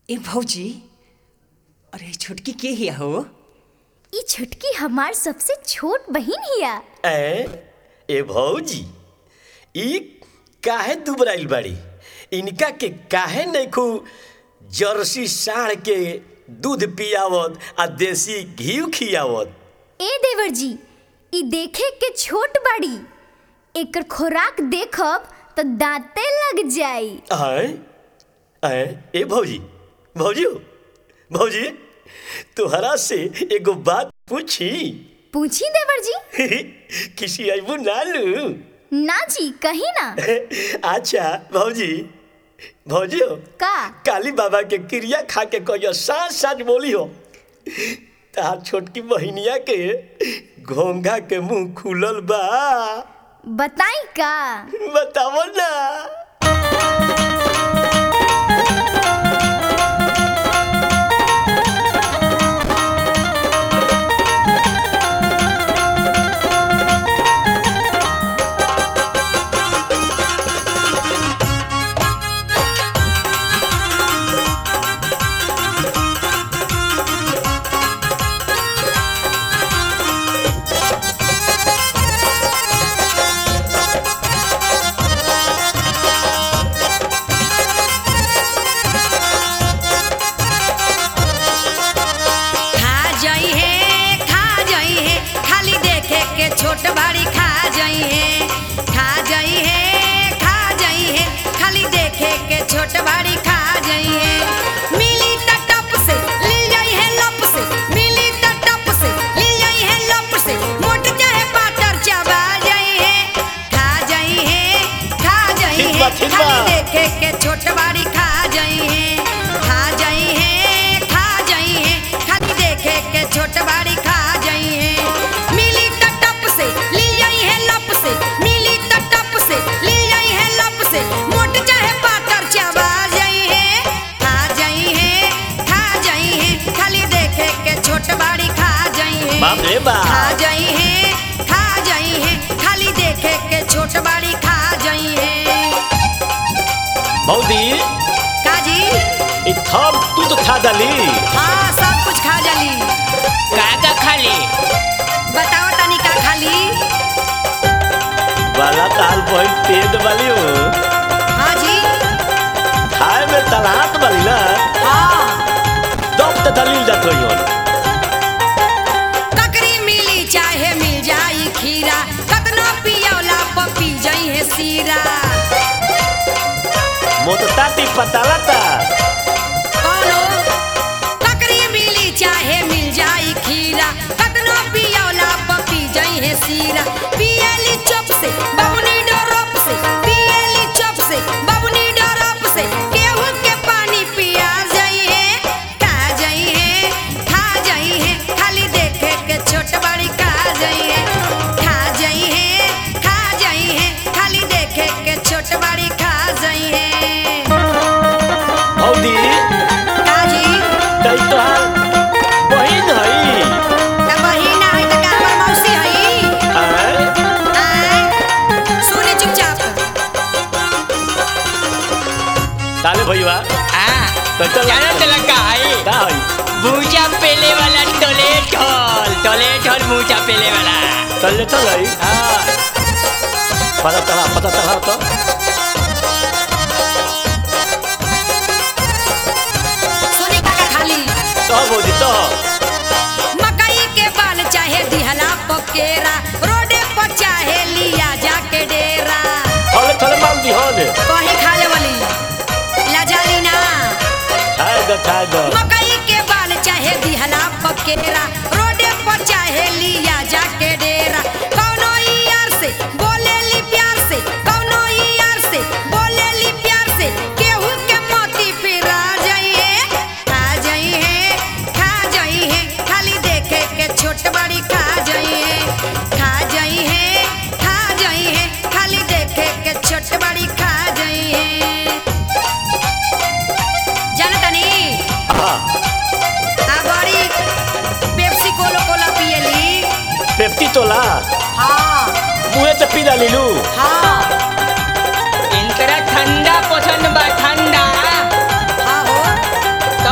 ए भौजी, अरे छोटकी के हिया हो? ई छोटकी हमार सबसे छोट बहिन हिया। ए भौजी, ई काहे दुबराइल बाड़ी? इनका के काहे नइखू जर्सी साढ़ के दूध पियावत आ देसी घी खियावत? ए देवर जी, ई देखे के छोट बाड़ी, एकर खोराक देखब तो दांते लग जाई। ए भौजी, भौजी तुहरा से एगो बात पूछी? पूछी देवर जी। किसी आइबू नालू? ना जी, कहीं ना। अच्छा भौजी हो का काली बाबा के क्रिया खा के कहियो साँझ साँझ बोली हो तार छोटकी बहिनिया के घोंघा के मुंह खुलल बा। बताई का? बताओ ना। छोट बड़ी खा जाई है खाली देखे के छोट बड़ी खा जाई है। मिली त टप से ले जाई है लप से, मिली त टप से ले जाई है लप से, मोट चाहे पाटर चबा जाई है। खा जाई है खाली देखे के छोट बड़ी खा जाई है। खाली देखे के छोट बड़ी खा जाई है। खा जाई है खाली देखे के छोट बड़ी खा जाई है। भौजी काजी ई थम तू तो खा डाली? हाँ, सब कुछ खा जाली। का खाली? बताओ तनी का खाली? वाला ताल बहुत तेज वाली हो। हाँ जी, खाए में तलात वाली ना। हाँ, दब तो दलील जात होई। चाहे मिल जाई खीरा, कतनो पियौला पपी जाई है सीरा। मोटताती पतालता कौनो ककरी मिली चाहे मिल जाई खीरा, कतनो पियौला पपी जाई है सीरा। पियली चुप से बबुनी डोरप से, पियली चुप से बबुनी डोरप से, केहू के पानी पिया जाई है। खा जाई है खाली देखे के छोट बड़ी खा जाई है खाली देखे के छोट बड़ी खा जाई है। भौजी काजी तई तो बहिन हई? त बहिन है त का हमर मौसी हई? सुने चुपचाप। ताले भईवा तो जानत लगा है का हई? मूचा पेले वाला टोलेट मूचा पेले वाला चल हई। हाँ, पता तला तो सुने का खाली तो भौजी तो मकई के बाल चाहे दिहला पकेरा, रोडे पर चाहे लिया जाके डेरा। थोड़े माल दी होने कहीं खाए वाली लाजाली ना। खाए दो मकई के बाल चाहे दिहला पकेरा, रोडे पर चाहे लिया जाके डेरा। कौनो यार से बोलेली प्यार से, कौनो यार से बोलेली प्यार से, केहू के मोती फिरा जाई है। खा जाई है खाली देखे के छोट बड़ी खा जाई है। खाली देखे के छोट बड़ी खा जाई है। जानता नहीं? हाँ, बड़ी पेप्सी कोला पियली। पेप्सी तोला हाँ मुँहे से पी डाली लू। हाँ, इनकरा ठंडा पसंद बा, ठंडा। हाँ हो।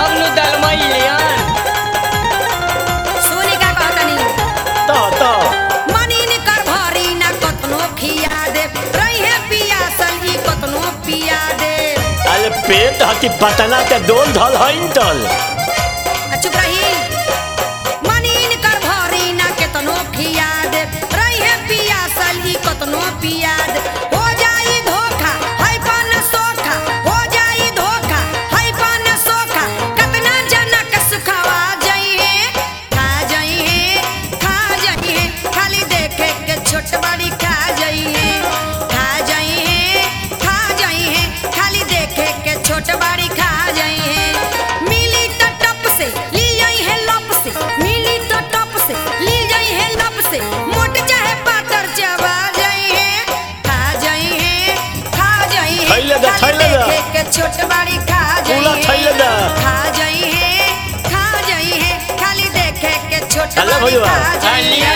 कि पटना ते डोल धल हईन तल। चुप रही मनीन कर भरी ना केतनो खिया दे रही है पिया सली कतनो पिया दे हो जाई धोखा है पान सोखा हो जाई धोखा है पान सोखा कतना जनक सुखावा जाइए खा जाइए खाली देखे के छोट बड़ी खा जाइए खाली देखे के छोट बड़ी खा जाइए मिली तो टप से ली जाई है लप से मिली तो टप से ली जाई है लप से मोट चाहे पातर चबा जाइए खा जाइए थैले दा, थैले दा। देखे के छोट बड़ी खा पूरा थैले दा। जाइए खाली देखे के छोट चलो बड़ी भैया। खा जाइए